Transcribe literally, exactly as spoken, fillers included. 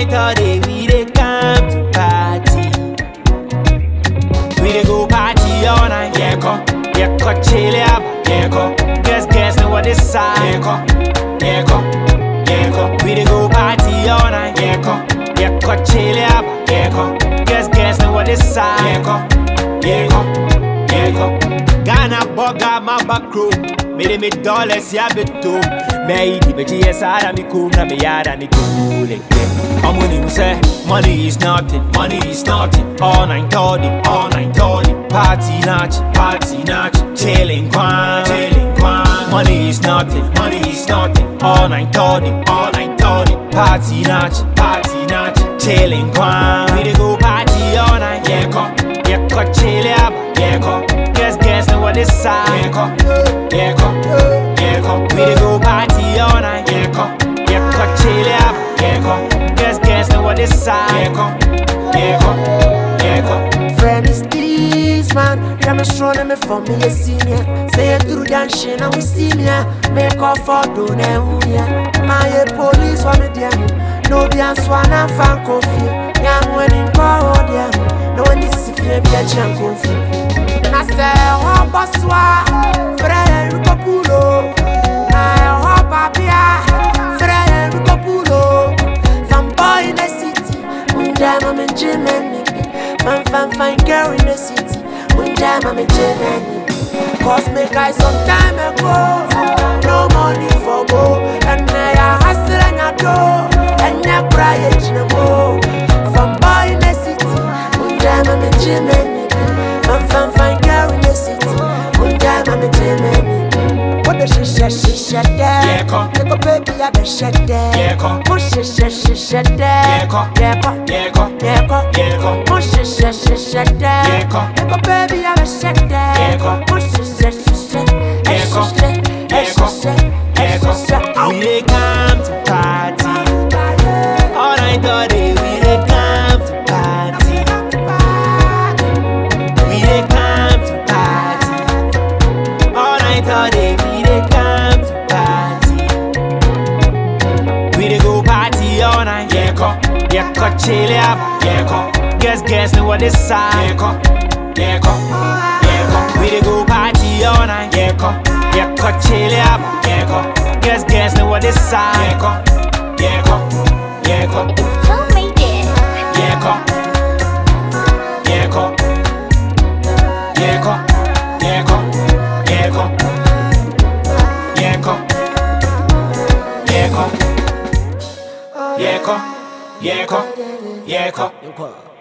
night all day we dey come to party. We dey go party all night. Yeah, go, yeah, go chill up. Yeah, go, guess guess know what this side. Yeah, go, yeah, go, yeah, go. We dey go party all night. Yeah, go, yeah, go chill up. Yeah, go, guess guess know what this side. Yeah, go, yeah, go, yeah, go. Ghana boga my back row. Made me dollars ya beto. Me di beji esada mi kum na me yada mi cool again. I'm money we say money is nothing, money is nothing. All night thirty, all night thirty. Party natch, party natch. Chilling kwan, chilling kwan. Money is nothing, money is nothing. All night thirty, all night thirty. Party natch, party natch. Chilling kwan. We dey go party all night. Yeah, go, yeah, go chill up. Yeah, go, guess guess know what this side. Yeah, go, yeah, go, yeah, go. We dey go party all night. Yeah, go, yeah, go chill up. Yeah, go, guess guess know what this side. Yeah, go, yeah, go, yeah, go. Friend is this man, I'm strong me for me a senior. Say it through dancing and we see me. Make off for doing it. My police want me there. No be answer na fan coffee. Young when in power there. No one is if you be a champ coffee. I say, oh, Boswa, Fred Rucopulo. I hope I be a Fred Rucopulo. From boy in the city, one time I'm in Germany. Fan, fan, fine girl in the city, one time I'm in Germany. Cause me guys some time ago, no money for go. And I hustle and I do, and I cry at you. From boy in the city, one time I'm in Germany. Fan, fan, fine girl in the city, one time I'm in Germany. What the shit, shit, shit, shit, there. Yeah, go. Take a baby, I be shit there. Yeah, go. Push shit, shit, shit, shit, there. Yeah, go. Yeah, go. Yeah, go, Yeah, go. yeah, go. Push shit, shit, shit, shit, there. Yeah, go. Take a baby, I be shit there. Yeah, go. Push shit, shit, shit, shit. Yeah, go. Yeah, go. Yeah, go. We dey come to party. All night all day we dey come to party. We dey come to party. All night all day we dey come to party. We dey go party all night. Yeah, go, yeah, go chill up. Yeah, go, guess guess know what this side. Yeah, go, yeah, go, yeah, go. We dey go party all night. Yeah, go, yeah, go chill up. Yeah, go, guess guess know what this side. Yeah, go, yeah, go, yeah, go. So made it. Yeah, go, yeah, go, yeah, go, yeah, go, yeah, go, yeah, go, yeah, go, yeah, go, yeah, go, yeah, go.